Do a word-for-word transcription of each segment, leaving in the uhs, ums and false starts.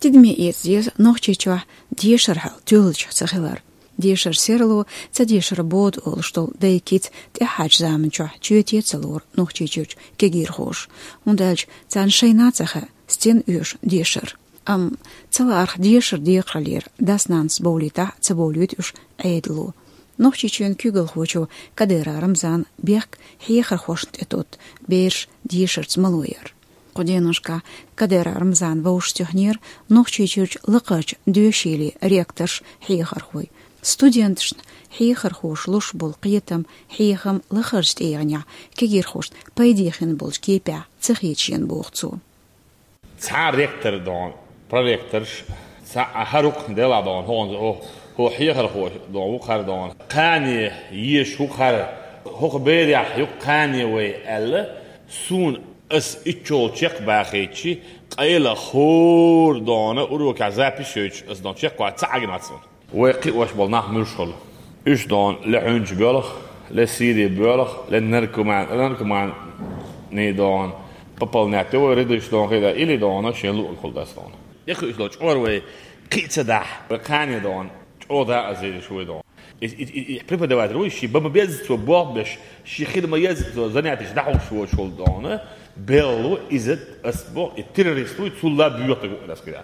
تدمي إيزيز نوخشيشوا ديشرها تولج سخيلر ديشر سيرلو تديشر بود أولشتو دايكيت تحاج زامنشوا تشيتي تسلور نوخشيشوش كجير خوش وندالج تان شيناتسخه ستين يوش ديشر أم تلارخ ديشر ديقرلير داسنانس بوليتا تبوليت يوش عيدلو نوخشيشون كيغل خوشو كديرا رمزان بيك حيخر خوشت اتوت بيرش ديشر تملوير قدينوشكا كديرا رمزان ووشتيخنير نوخشيشوش لقاج دوشيلي ريكترش حيخر خوي ستوديانتشن حيخر خوش لوش بول قيتم حيخم لخرجت ايغنيا كيغير خوش بايديخن بولش كيبع تخيتشين بوغتسو تسعى ريكتر دون بريكترش تسعى هروك ديلا دون هون هو حيخر خوش دون وخر دون قاني يش وخر هو بيريح يو قاني وي ال سون اس اتشول تشيق باخيتشي قيل خور دون اورو كازابي شوش اس دون تشيق قاعد تسعى ناتسون ويقي واش بولناه مرشل ايش دون لعنج بيولخ لسيدي بيولخ لنركمان لنركمان ني دون بابل ناتو ريدش دون كده الي دون شين لو كل داس دون يخو ايش لوش اوروي قيتسدح بقاني دون اودا ازيد شوي دون بريبا دوات رويشي بما بيز تو بوبش شي خدمه يز زنياتش دحو شو شو دون بيلو ازت اسبو التيروريستو تسولا بيوتو داس كده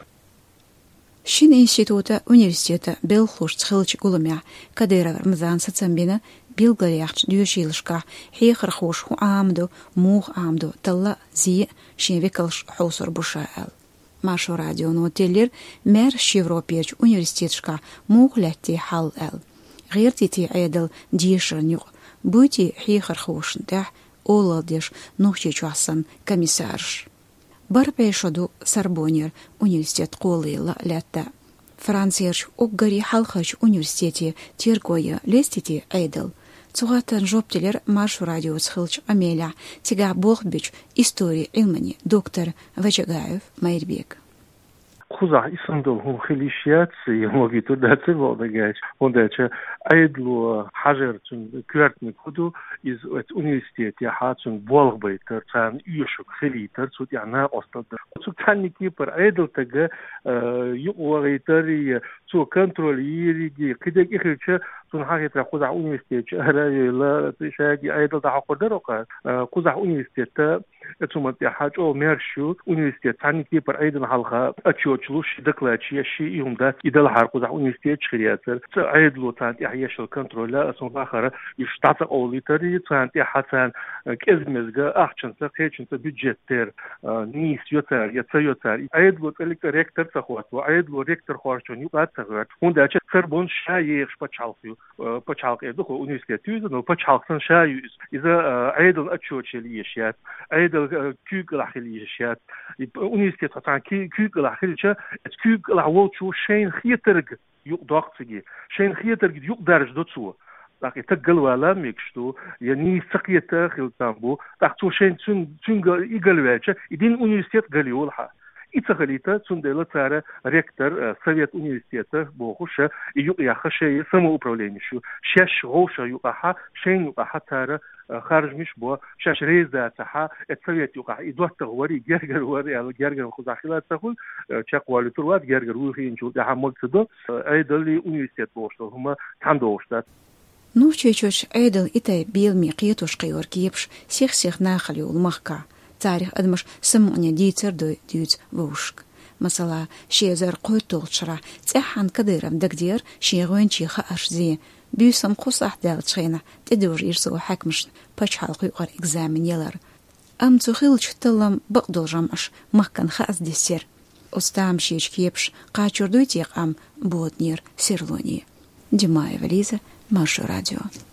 شين института университета белхуш цхылч гулымя кадыра рамзан сацамбина билгаляхч дюшилшка хейхр хуш ху амду мух амду талла зи шинвекалш хусор бушаал машу радио нотеллер мер шевропеч университетшка мухлати хал эл غيرتي عيدل ديشرنيو بوتي хейхр хушнта оладеш нохчи часан комиссарш барпешоду Сорбоннер университет қолыйла ләтті. Франциерш оғғари халқыш университеті тергойы лестеті әйділ. Цуғаттан жоптелер маршу радиоц хылч амеля тига болхбич истории илмани доктор Вачагаев Майрбек. خذ اسندل هم خليشيات يموجيتو داتر وضعاش ونداتش ايدلو حجر كرتني كدو از universitet يا حاتن بولغ بيتر تان يشك خليتر صوت يعني اصلا صوت ثاني كيبر ايدل تجا يوغيتر تو كنترول يريدي كده يخرج تون حاجه تاخذ على universitet لا تشاجي ايدل تاع قدرك خذ على universitet ثم تحاج او ميرشو universitet ثاني كيبر ايدل حلقه اتشوتلوش دكلاتشي شي يوم ده يدل حركه على universitet خرياتر ايدلو تاع يعيش الكنترول لا ثم اخر يشتاط اوليتري تاع حسن كزمزغا احچن تاچن بودجيتر نيس يوتر يتسيوتر ايدلو ريكتر تخوات وايدلو ريكتر خورچون يقات تغات وندا تربون شايخ بچالفيو بچالق ادو universitet no بچالقن شايز اذا ايدل اتشوتشليشيات ايدل كيغل خليشيات universitet تاع كيغل خليشه كيغل ووتشو شين خيترغ يقدقتي شين خيترغ يقدرج دوتسو لكن تقل ولا ميكشتو يعني سقيته خلطامبو تاعتو شين تون تون يقلواچ يدين universitet قاليولها إتخليتا تندل تارا ريكتر سويت universitet بوخش يقيا خشي سمو управление شو شاش غوشا يقاها شين يقاها تارا خارج مش بو شاش ريزا تاعها السويت يقاها يدوت غوري جرجر وري على جرجر خزاخيلات تقول تشاق والي تروات جرجر وخي نشو تاع مولتدو ايدلي universitet بوشتو هما تاندوشتات Ну, чуть-чуть эйдл итай бил ми қиетуш қиор киепш сих-сих нахали улмахка. Тарих адмаш самоня дийцер дой дүйц вушк. Масала, шезер қой толчра, цехан кадырам дагдер шеғуен чиха ашзи. Бүйсам қусах дәл чхена, тедур ирсу хакмш пачхал қиор экзамен елар. Ам цухилч талам бақдолжам аш махкан хаз десер. Устам шеч киепш қачурдуй теқ ам боднер серлони. Димаева Лиза, Машу радио.